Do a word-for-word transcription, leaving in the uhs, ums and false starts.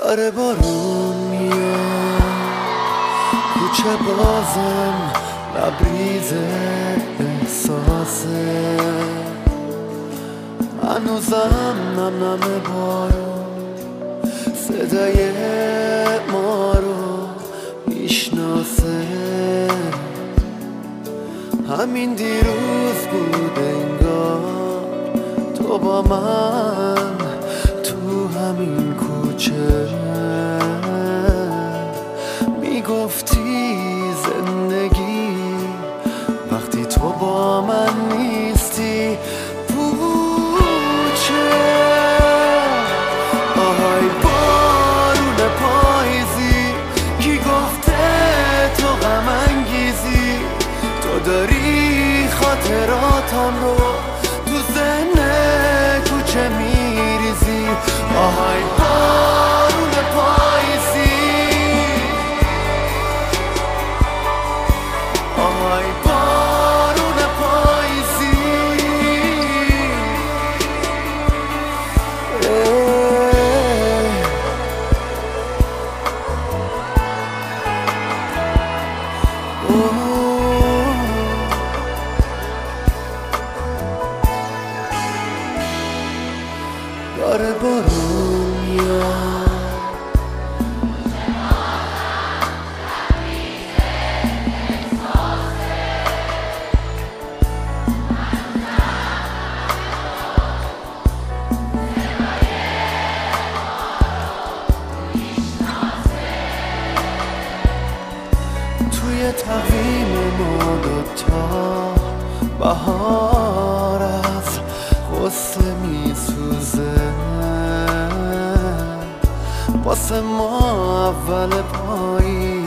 داره بارون میاد، کوچه بازم لبریز احساسه، هنوزم نم نم بارون صدای ما رو میشناسه. همین دیروز بود انگار تو با من تو همین کوچه میگفتی زندگی وقتی تو با من نیستی پوچه. آهای بارون پاییزی کی گفته تو غم انگیزی، تو داری خاطراتم رو تو ذهن کوچه میریزی. آهای بارون پاییزی، آهای بارون پاییزی. داره بارون میاد، توی تقویم ما دوتا بهار از غصه میسوزه، واسه ما اول پاییز